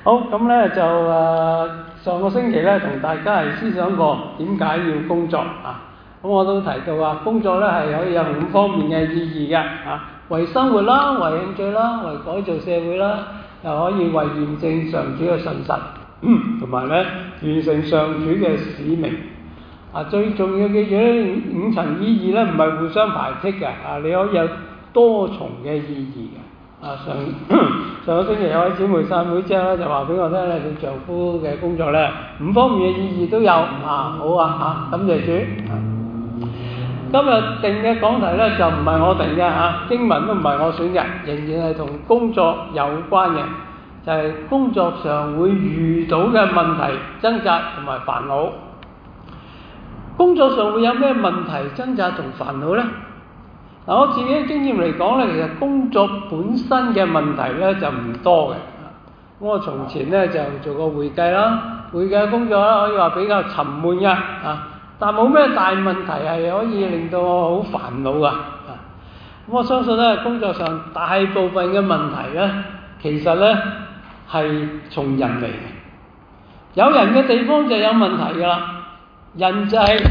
好，咁咧就上個星期咧同大家係思想過點解要工作啊？咁我都提到話工作咧係可以有5方面嘅意義嘅啊，為生活啦，為興趣啦，為改造社會啦，又可以為驗證上主嘅信實，同埋咧完成上主嘅使命。啊，最重要記住咧5層意義咧唔係互相排斥嘅啊，你可以有多重嘅意義嘅。啊，上個星期有位姊妹散會之後咧，就話俾我聽咧，佢丈夫嘅工作咧5方面嘅意義都有啊，好啊，感謝主。今日定嘅講題咧就唔係我定嘅經文都唔係我選嘅，仍然係同工作有關嘅，就係工作上會遇到嘅問題、掙扎同埋煩惱。工作上會有咩問題、掙扎同煩惱呢？嗱，我自己嘅經驗嚟講咧，其實工作本身嘅問題咧就唔多嘅。我從前咧就做過會計啦，會計工作啦可以話比較沉悶嘅但冇咩大問題係可以令到我好煩惱啊。咁我相信咧工作上大部分嘅問題咧，其實咧係從人嚟嘅。有人嘅地方就有問題㗎啦，人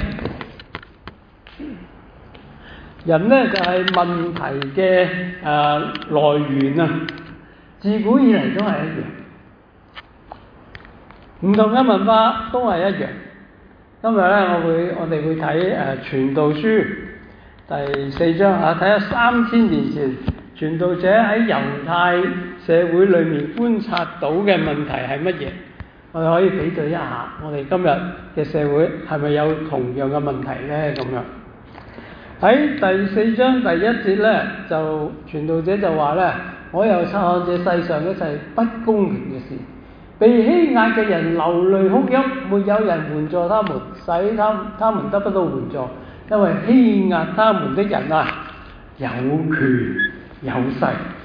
咧就係問題嘅來源啊，自古以嚟都係一樣，唔同嘅文化都係一樣。今日咧我哋會睇傳道書第4章睇下3000年前傳道者喺猶太社會裏面觀察到嘅問題係乜嘢，我哋可以比對一下我哋今日嘅社會係咪有同樣嘅問題咧咁樣。喺第4章第1節咧，就傳道者就話咧，我又察看這世上一切不公平嘅事，被欺壓嘅人流淚哭泣，沒有人援助他們，使他們得不到援助，因為欺壓他們的人有權有勢。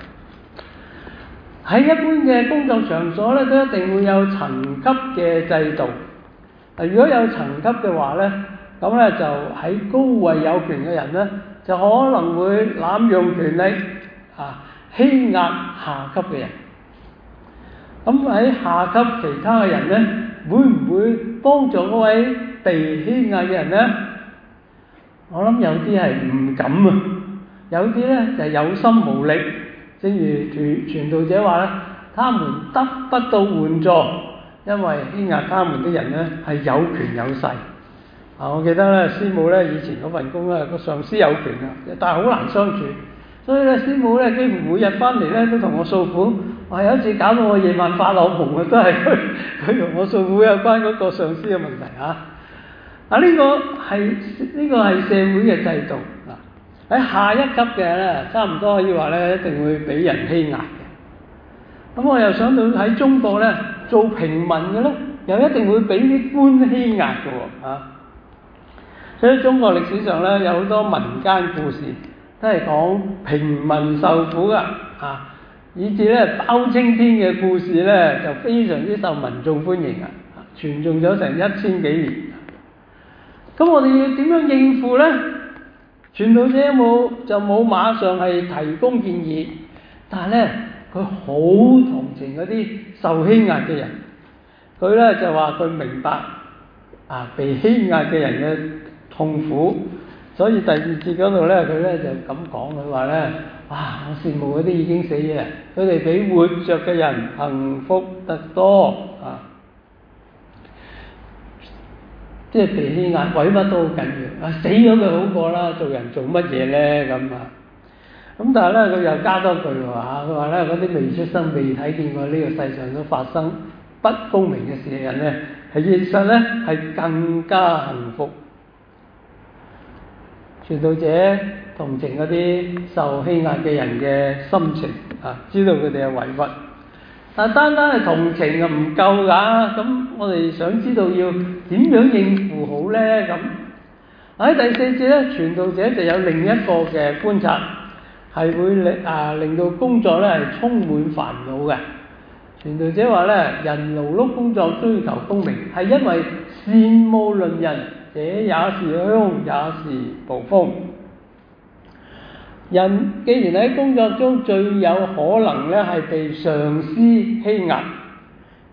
喺一般嘅工作場所咧，都一定會有層級嘅制度。如果有層級嘅話咧，咁咧就喺高位有權嘅人咧，就可能會濫用權力欺壓下級嘅人。咁喺下級其他嘅人咧，會唔會幫助嗰位被欺壓嘅人咧？我諗有啲係唔敢啊，有啲咧就係有心無力。正如傳道者話咧，他們得不到援助，因為欺壓他們的人咧係有權有勢。我記得咧師母咧以前嗰份工咧個上司有權但係好難相處，所以咧師母咧幾乎每日翻嚟咧都同我訴苦。有一次搞到我夜晚發噩夢都係佢同我訴苦有關嗰個上司嘅問題呢個係社會嘅制度喺下一級嘅咧，差唔多可以話咧一定會俾人欺壓嘅。咁我又想到喺中國咧做平民嘅咧，又一定會俾啲官欺壓嘅喎所以中國歷史上咧有好多民間故事都係講平民受苦㗎以至咧包青天嘅故事咧就非常之受民眾歡迎傳頌咗成1000幾年。咁我哋要點樣應付咧？傳道者就冇馬上係提供建議，但係咧佢好同情嗰啲受欺壓嘅人，佢咧就話佢明白被欺壓嘅人嘅痛苦，所以第2節嗰度咧佢咧就咁講，佢話咧我羨慕嗰啲已經死嘅人，佢哋比活着嘅人幸福得多即係被欺壓委屈都好緊要死咗佢好過啦，做人做乜嘢咧咁咁但係咧佢又加多句佢話咧嗰啲未出生未睇見過呢個世上都發生不公平嘅事嘅人咧，係現實咧係更加幸福。傳道者同情嗰啲受欺壓嘅人嘅心情知道佢哋嘅委屈，但單單係同情就唔夠㗎。咁我哋想知道要點樣應付好咧？咁喺第4節咧，傳道者就有另一個嘅觀察，係會令到工作咧係充滿煩惱嘅。傳道者話咧，人勞碌工作追求功名，係因為羨慕鄰人，這也是香也是暴風。人既然喺工作中最有可能咧係被上司欺壓，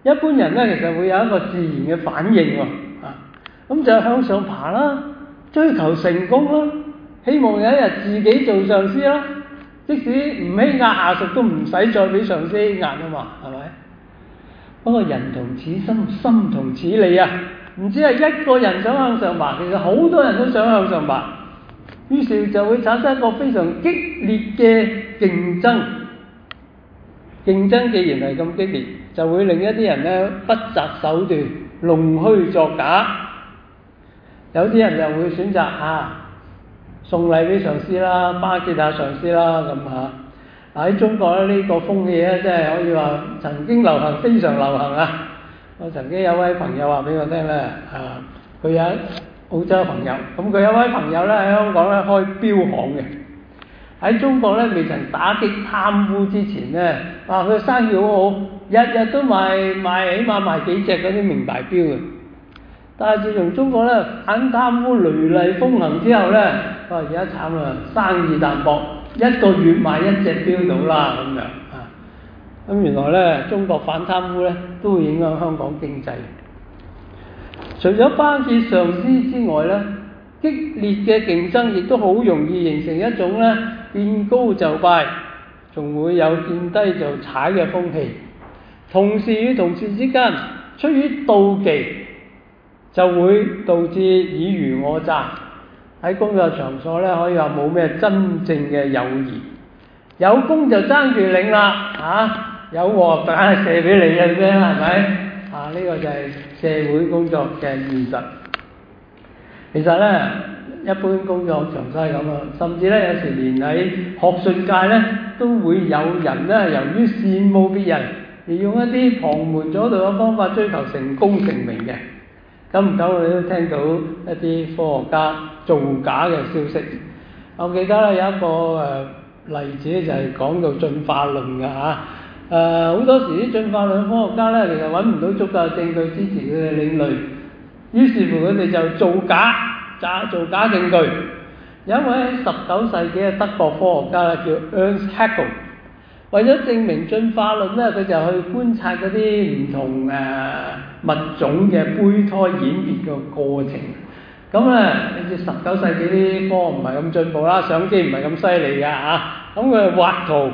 一般人咧其實會有一個自然嘅反應喎，咁就向上爬啦，追求成功啦，希望有一日自己做上司啦，即使唔欺壓下屬都唔使再俾上司欺壓啊嘛，係咪？不過人同此心，心同此理啊！唔止係一個人想向上爬，其實好多人都想向上爬，於是就會產生一個非常激烈嘅競爭。競爭既然係咁激烈，就會令一啲人咧不擇手段、弄虛作假。有啲人就會選擇送禮俾上司啦，巴結下上司啦咁嚇。喺中國咧呢個風氣咧，真係可以話曾經流行，非常流行啊！我曾經有位朋友話俾我聽咧，佢有澳洲朋友，咁佢有位朋友咧喺香港咧開錶行嘅。喺中國咧未曾打擊貪污之前咧，佢生意好好，日日都賣起碼賣幾隻嗰啲名牌錶嘅。但係自從中國咧反貪污雷厲風行之後咧，而家慘啦，生意淡薄，一個月賣一隻錶到啦咁樣。咁原來咧中國反貪污咧都會影響香港經濟。除咗巴結上司之外咧，激烈嘅競爭亦都好容易形成一種咧見高就拜，仲會有見低就踩嘅風氣。同事與同事之間出於妒忌，就會導致爾虞我詐。喺工作場所咧，可以話冇咩真正嘅友誼，有功就爭住領啦，有鑊梗係射俾你嘅啫，係咪？呢個就係社會工作嘅現實。其實咧，一般工作場所係咁啊，甚至咧有時連喺學術界咧都會有人咧，由於羨慕別人而用一啲旁門左道嘅方法追求成功成名嘅。久唔久我哋都聽到一啲科學家造假嘅消息。我記得咧有一個例子就係講到進化論嘅好多時啲進化論科學家咧，其實揾唔到足夠證據支持佢嘅理論，於是乎佢哋就造假證據。有一位喺19世紀嘅德國科學家咧，叫 Ernst Haeckel， 為咗證明進化論咧，佢就去觀察嗰啲唔同物種嘅胚胎演變嘅過程。咁咧，你知19世紀啲科唔係咁進步啦，相機唔係咁犀利㗎咁佢畫圖。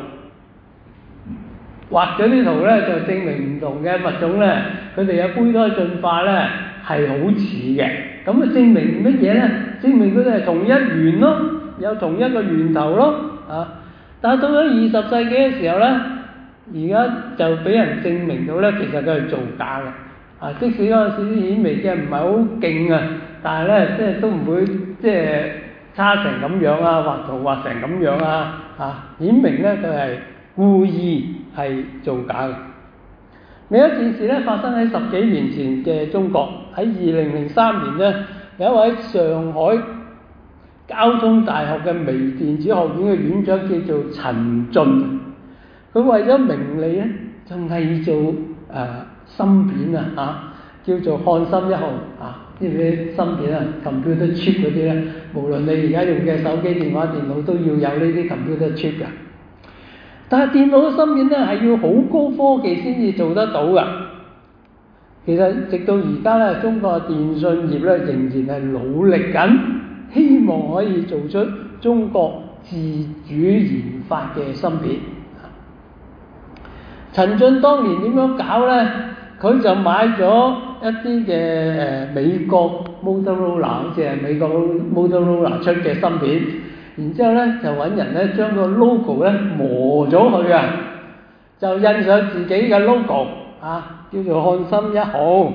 畫咗啲圖咧，就證明唔同嘅物種咧，佢哋嘅胚胎進化咧係好似嘅。咁啊證明乜嘢咧？證明佢哋係同一源咯，有同一個源頭咯但係到咗20世紀嘅時候咧，而家就俾人證明到咧，其實佢係造假嘅。即使嗰陣時啲顯微鏡唔係好勁但係咧即係都唔會即係差成咁樣畫圖畫成咁樣顯明咧佢係故意係造假嘅。另一件事咧發生喺10幾年前嘅中國，喺2003年咧，有一位上海交通大學嘅微電子學院嘅院長叫做陳進，佢為咗名利咧就偽造芯片叫做漢芯1號知唔知芯片computer chip 嗰啲咧？無論你而家用嘅手機、電話、電腦都要有呢啲 computer chip 嘅。但係電腦嘅芯片咧係要好高科技先至做得到㗎。其實直到而家咧，中國嘅電信業咧仍然係努力緊，希望可以做出中國自主研發嘅芯片。陳進當年點樣搞咧？佢就買咗一啲嘅美國 Motorola， 好似係美國 Motorola 出嘅芯片。然之後咧就揾人咧將個 logo 咧磨咗佢就印上自己嘅 logo 叫做漢芯1號。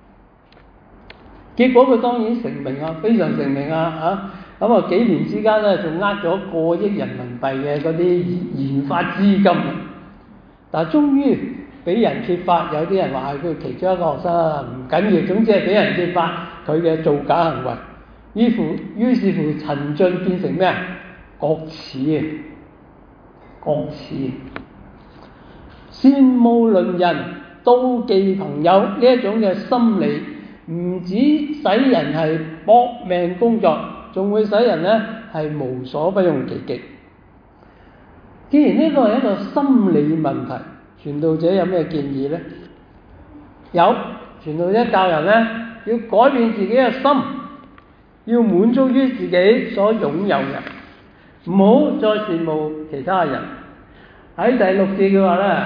結果佢當然成名非常成名幾年之間咧仲呃咗過億人民幣嘅嗰啲研發資金。但係終於俾人揭發，有啲人話係佢其中一個學生唔緊要，總之係俾人揭發佢嘅造假行為。於是乎陳進變成咩國恥，羨慕鄰人、妒忌朋友呢一種嘅心理，唔止使人係搏命工作，仲會使人咧係無所不用其極。既然呢個係一個心理問題，傳道者有咩建議呢？ 有傳道者教人呢，要改變自己嘅心，要滿足於自己所擁有嘅，唔好再羨慕其他人。喺第6節嘅話呢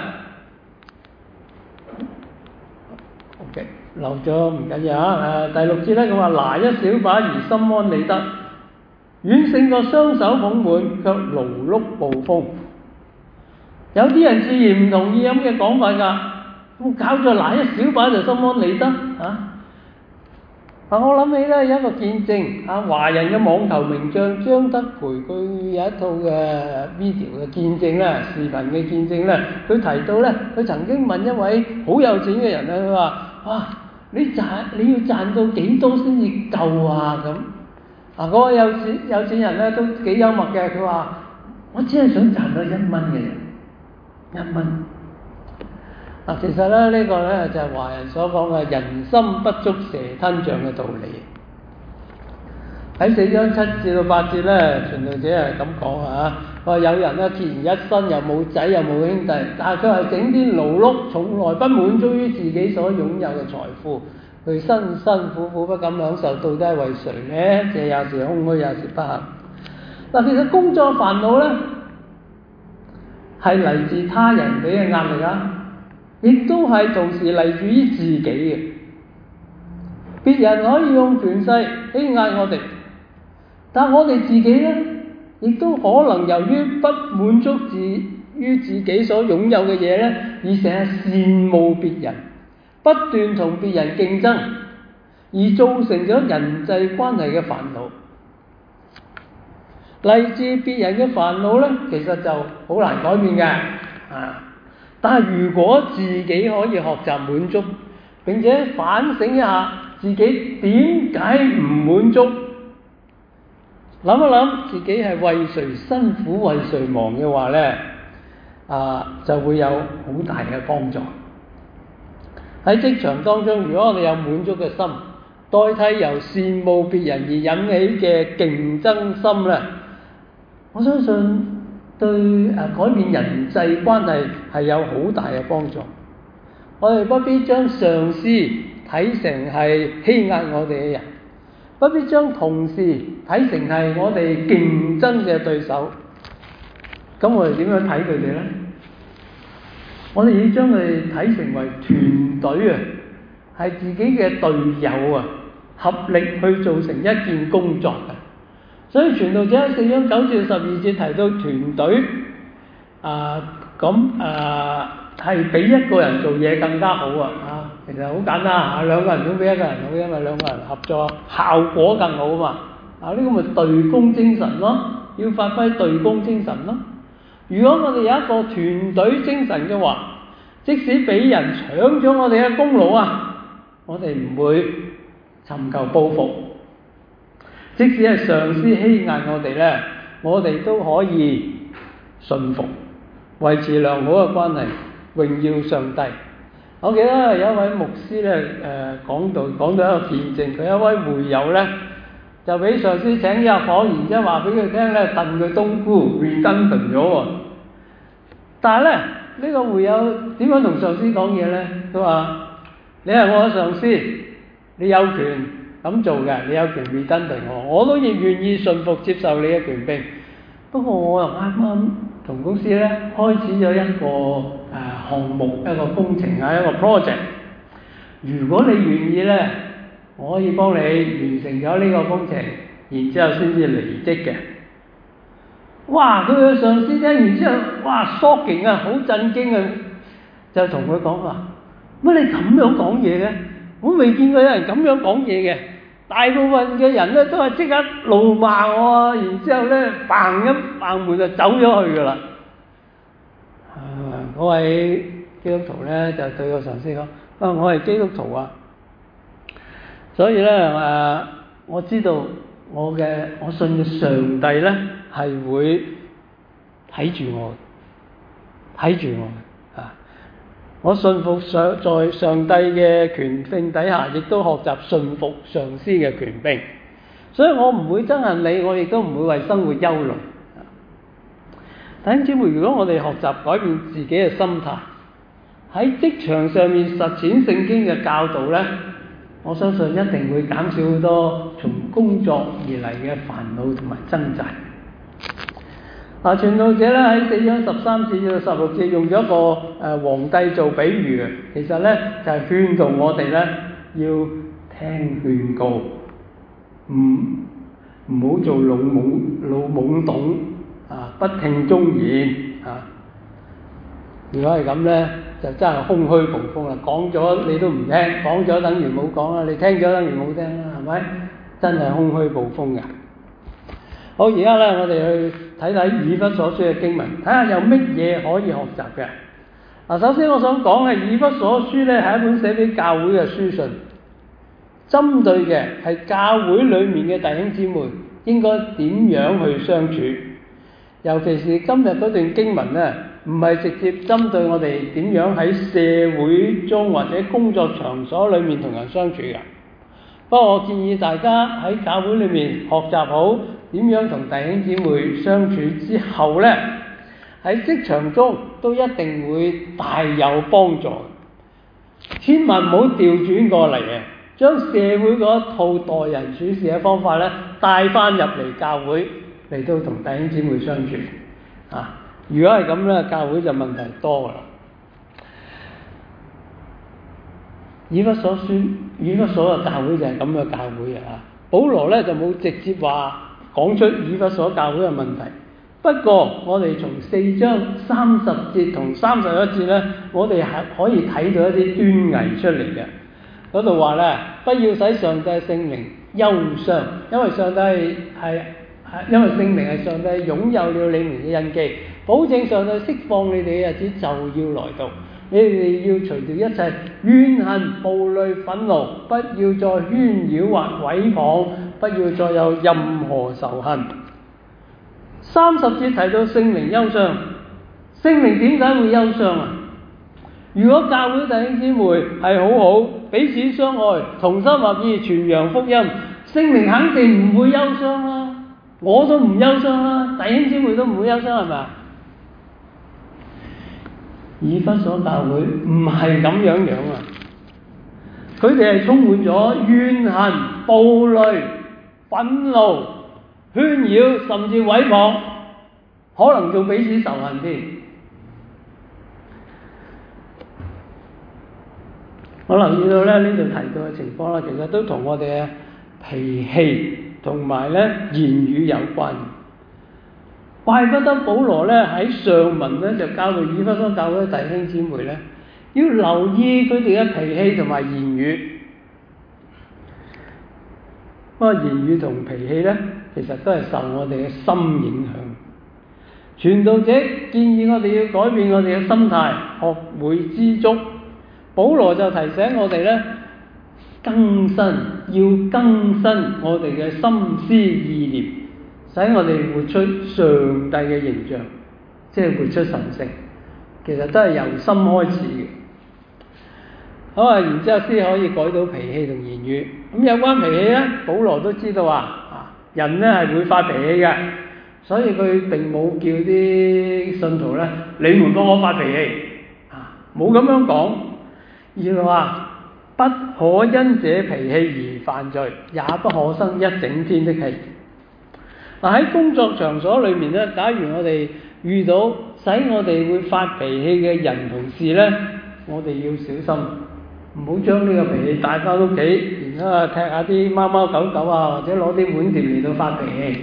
，OK， 漏咗唔緊要啊。第6節呢，佢話拿一小把而心安理得，遠勝過雙手捧滿卻勞碌捕風。有啲人自然唔同意咁嘅講法㗎，咁搞咗拿一小把就心安理得啊！我諗起咧有一個見證啊，華人嘅網球名將張德培，佢有一套嘅 video 嘅見證咧，視頻嘅見證咧，佢提到咧，佢曾經問一位好有錢嘅人咧，佢話：哇，你要賺到幾多先至夠啊？咁啊，嗰個有錢人咧都幾幽默嘅，佢話：我只係想賺到1蚊嘅啫，1蚊。嗱，其實咧呢個咧就係華人所講嘅人心不足蛇吞象嘅道理。喺4章7至到8節咧，傳道者係咁講啊，話有人咧孑然一身，又冇仔又冇兄弟，但係佢係整天勞碌，從來不滿足於自己所擁有嘅財富，佢辛辛苦苦不敢享受，到底係為誰呢？這也是空虛，也是不幸。嗱，其實工作煩惱咧係嚟自他人俾嘅壓力啊，亦都係同時嚟自於自己嘅。別人可以用權勢欺壓我哋，但我哋自己呢，亦都可能由於不滿足於自己所擁有嘅嘢呢，而成日羨慕別人，不斷同別人競爭，而造成咗人際關係嘅煩惱。嚟自別人嘅煩惱呢，其實就好難改變嘅啊！但係如果自己可以學習滿足，並且反省一下自己點解唔滿足，諗一諗自己係為誰辛苦為誰忙嘅話呢，就會有好大嘅幫助。喺職場當中，如果我哋有滿足嘅心，代替由羨慕別人而引起嘅競爭心呢，我相信對改變人際關係係有好大嘅幫助。我哋不必將上司睇成係欺壓我哋嘅人，不必將同事睇成係我哋競爭嘅對手。咁我哋點樣睇佢哋呢？我哋要將佢哋睇成為團隊啊，係自己嘅隊友啊，合力去做成一件工作嘅。所以傳道者喺4章9至12節提到團隊係比一個人做嘢更加好啊！其實好簡單啊，兩個人總比一個人好，因為兩個人合作效果更好嘛。呢個咪隊工精神咯，要發揮隊工精神咯。如果我哋有一個團隊精神嘅話，即使俾人搶咗我哋嘅功勞啊，我哋唔會尋求報復。即使係上司欺壓我哋呢，我哋都可以順服，維持良好嘅關係，榮耀上帝。我記得有一位牧師咧，講到一個見證，佢一位會友咧就俾上司請入伙，然之後話俾佢聽咧，燉佢冬菇 redundant 咗喎。但係咧呢個會友點樣同上司講嘢咧？佢話：你係我嘅上司，你有權咁做嘅，你有權 redundant我都亦願意順服接受你嘅權柄。不過我又啱啱同公司咧開始咗一個項目，一個工程啊，一個 project。如果你願意咧，我可以幫你完成咗呢個工程，然之後先至離職嘅。哇！佢嘅上司聽完之後，哇 shocking 啊，好震驚啊，就同佢講話：乜你咁樣講嘢嘅？我未見過有人咁樣講嘢嘅。大部分嘅人咧都係即刻怒罵我，然之後咧嘭一嘭門就走咗去噶啦。嗰位基督徒咧就對個上司講：我係基督徒啊，所以咧我知道我信嘅上帝咧係會睇住我啊！我信服在上帝嘅權柄底下，亦都學習信服上司嘅權柄，所以我唔會憎恨你，我亦都唔會為生活憂慮。弟兄姊妹，如果我哋學習改變自己嘅心態， 喺職場上面實踐聖經嘅教導呢，我相信一定會減少好多從工作而嚟嘅煩惱同埋掙扎。傳道者咧喺4章13節至到16節用咗一個皇帝做比喻嘅，其實咧就係勸導我哋咧要聽勸告，唔好做老懵懂不聽忠言啊！如果係咁咧，就真係空虛無風啦。講咗你都唔聽，講咗等於冇講啦，你聽咗等於冇聽啦，係咪？真係空虛無風嘅。好，而家咧我哋去睇睇以弗所書嘅經文，睇下有乜嘢可以學習嘅。首先我想講嘅以弗所書咧係一本寫俾教會嘅書信，針對嘅係教會裡面嘅弟兄姊妹應該點樣去相處，尤其是今日嗰段經文咧，唔係直接針對我哋點樣喺社會中或者工作場所裡面同人相處嘅。不過我建議大家喺教會裏面學習好點樣同弟兄姊妹相處之後呢，喺職場中都一定會大有幫助。千萬唔好調轉過嚟嘅，將社會嗰一套待人處事嘅方法呢帶翻入嚟教會嚟到同弟兄姊妹相處。如果係咁呢，教會就問題多㗎啦。以弗所嘅教會就係咁嘅教會啊！保羅咧就冇直接話講出以弗所教會嘅問題，不過我哋從4章30節同31節咧，我哋係可以睇到一啲端倪出嚟嘅。嗰度話咧，不要使上帝聖靈憂傷，因為聖靈係上帝擁有了你們嘅印記，保證上帝釋放你哋嘅日子就要來到。你哋要除掉一切怨恨、暴戾、憤怒，不要再喧擾或毀謗，不要再有任何仇恨。30節提到聖靈憂傷，聖靈點解會憂傷啊？如果教會弟兄姊妹係好好，彼此相愛，同心合意傳揚福音，聖靈肯定唔會憂傷啦。我都唔憂傷啦，弟兄姊妹都唔會憂傷，係咪啊？以弗所教會唔係咁樣啊！佢哋係充滿咗怨恨、暴戾、憤怒、喧擾，甚至毀謗，可能仲彼此仇恨添。我留意到咧呢度提到嘅情況啦，其實都同我哋嘅脾氣同埋咧言語有關。怪不得保羅咧喺上文咧就教導以弗所教會弟兄姊妹咧，要留意佢哋嘅脾氣同埋言語。不過言語同脾氣咧，其實都係受我哋嘅心影響。傳道者建議我哋要改變我哋嘅心態，學會知足。保羅就提醒我哋咧，要更新我哋嘅心思意念，使我哋活出上帝嘅形象，即係活出神性。其實都係由心開始嘅。好啊，然之後先可以改到脾氣同言語。咁有關脾氣咧，保羅都知道人咧係會發脾氣嘅，所以佢並冇叫啲信徒咧，你們幫我發脾氣冇咁樣講，而係話不可因這脾氣而犯罪，也不可生一整天的氣。喺工作場所裏面咧，假如我哋遇到使我哋會發脾氣嘅人同事咧，我哋要小心，唔好將呢個脾氣帶翻屋企，然後踢下啲貓貓狗狗或者攞啲碗碟嚟到發脾氣。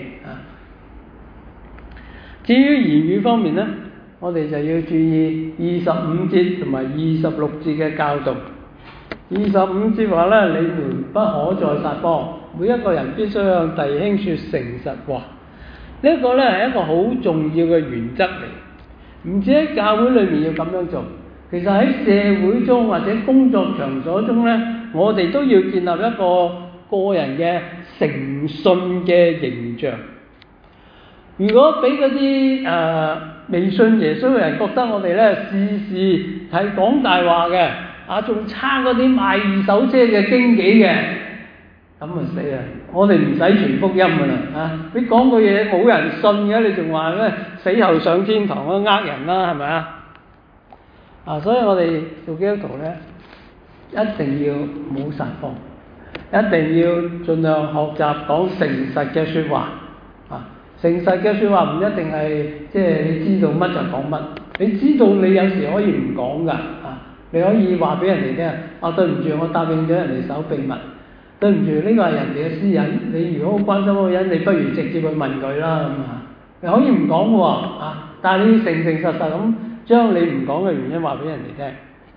至於言語方面咧，我哋就要注意25節同埋26節嘅教導。25節話咧，你們不可再撒謊，每一個人必須向弟兄說誠實話。呢一個咧係一個好重要嘅原則嚟，唔止喺教會裏面要咁樣做，其實喺社會中或者工作場所中咧，我哋都要建立一個個人嘅誠信嘅形象。如果俾嗰啲未信耶穌嘅人覺得我哋咧事事係講大話嘅，仲差嗰啲賣二手車嘅經紀嘅，咁啊死啦！我哋唔使傳福音噶啦，你講個嘢冇人信嘅，你仲話咩死後上天堂都呃人啦，係咪啊？ 所以我哋做基督徒咧，一定要冇撒謊，一定要盡量學習講誠實嘅説話。誠實嘅説話唔一定係即係你知道乜就講乜，你知道你有時可以唔講㗎。你可以話俾人哋聽，對唔住，我答應咗人哋守秘密，對唔住，呢個係人哋嘅私隱。你如果好關心嗰個人，你不如直接去問佢啦。你可以唔講喎，但係你要誠誠實實咁將你唔講嘅原因話俾人哋聽。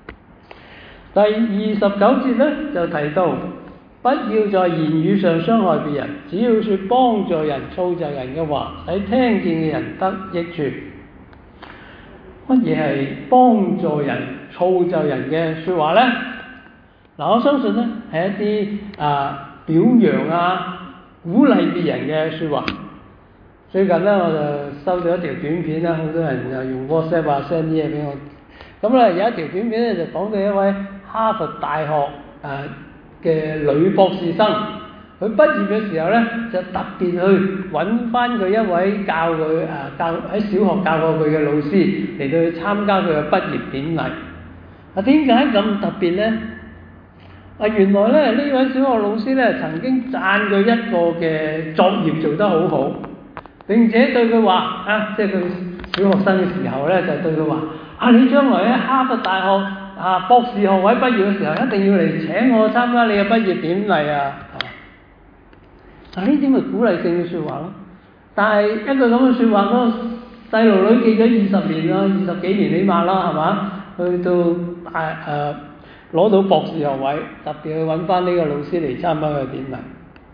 第29節咧就提到，不要在言語上傷害別人，只要說幫助人、造就人嘅話，使聽見嘅人得益處。乜嘢係幫助人、造就人嘅説話呢？我相信呢係一啲表揚鼓勵別人嘅説話。最近呢，我就收到一條短片啦，好多人就用 WhatsApp send 啲嘢俾我。咁咧有一條短片咧就講到一位哈佛大學嘅女博士生，佢畢業嘅時候咧就特別去揾翻佢一位教佢喺小學教過佢嘅老師嚟到去參加佢嘅畢業典禮。點解咁特別咧？原來咧呢位小學老師咧曾經讚佢一個嘅作業做得好好，並且對佢話即係佢小學生嘅時候咧就對佢話你將來喺哈佛大學博士學位畢業嘅時候，一定要嚟請我參加你嘅畢業典禮啊！呢啲咪鼓勵性嘅説話咯。但係一個咁嘅説話，嗰個細路女記咗20年啦，20幾年起碼啦，係嘛？去到攞到博士學位，特別去揾翻呢個老師嚟參加佢嘅典禮。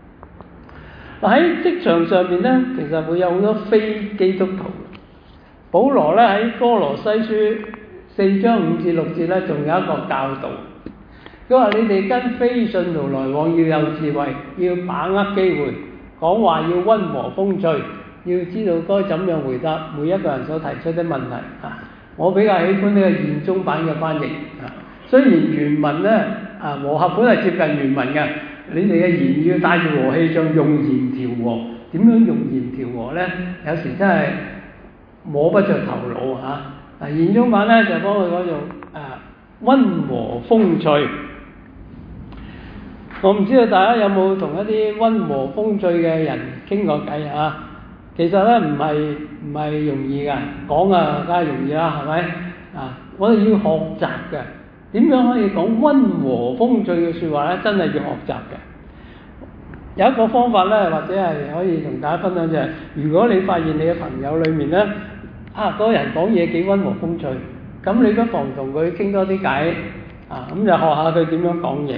喺職場上面咧，其實會有好多非基督徒。保羅咧喺哥羅西書4章5至6節咧，仲有一個教導。佢話：你哋跟非信徒來往要有智慧，要把握機會，講話要溫和風趣，要知道該怎樣回答每一個人所提出的問題。我比較喜歡呢個現中版嘅翻譯。雖然原文咧和合本係接近原文嘅，你哋嘅言語要帶住和氣，像用鹽調和。點樣用鹽調和咧？有時真係摸不着頭腦現中版咧就幫佢講做溫和風趣。我唔知道大家有冇同一啲溫和風趣嘅人傾過偈其實咧唔係容易㗎，講梗係容易啦，係咪我哋要學習嘅，點樣可以講溫和風趣嘅説話咧？真係要學習嘅。有一個方法咧，或者係可以同大家分享就係，如果你發現你嘅朋友裏面咧嗰個人講嘢幾溫和風趣，咁你不妨同佢傾多啲偈咁就學下佢點樣講嘢。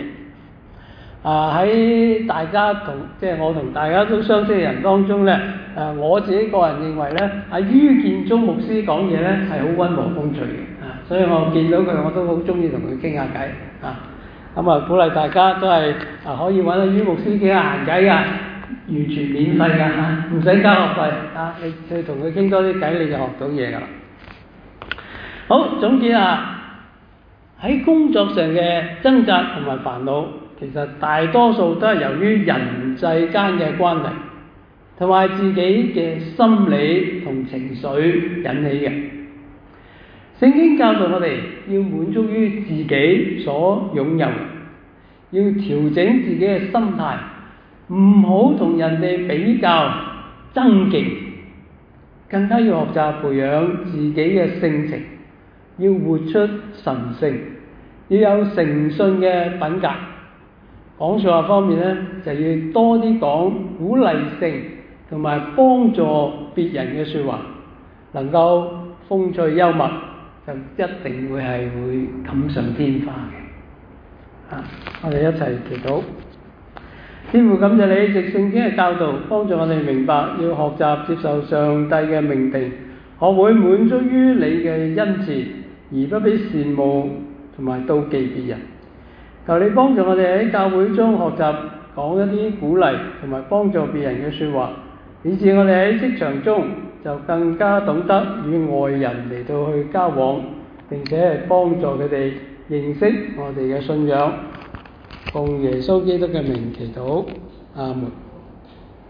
喺大家即係我同大家都相識嘅人當中咧，我自己個人認為咧，于建中牧師講嘢咧係好溫和風趣嘅所以我見到佢我都好中意同佢傾下偈鼓勵大家都係可以揾于牧師傾下閒偈㗎，完全免費㗎唔使交學費你去同佢傾多啲偈你就學到嘢㗎啦。好，總結喺工作上嘅掙扎同埋煩惱，其實大多數都係由於人際間嘅關係同埋自己嘅心理同情緒引起嘅。聖經教導我哋要滿足於自己所擁有，要調整自己嘅心態，唔好同人哋比較爭競，更加要學習培養自己嘅性情，要活出神性，要有誠信嘅品格。講説話方面咧，就要多啲講鼓勵性同埋幫助別人嘅説話，能夠風趣幽默，就一定會錦上添花嘅。我哋一齊祈禱。天父，感謝你藉聖經嘅教導，幫助我哋明白要學習接受上帝嘅命定，學會滿足於你嘅恩賜，而不必羨慕同埋妒忌別人。求你幫助我哋喺教會中學習講一啲鼓勵同埋幫助別人嘅説話，以致我哋喺職場中就更加懂得與外人嚟到去交往，並且係幫助佢哋認識我哋嘅信仰。奉耶穌基督嘅名祈禱，阿門。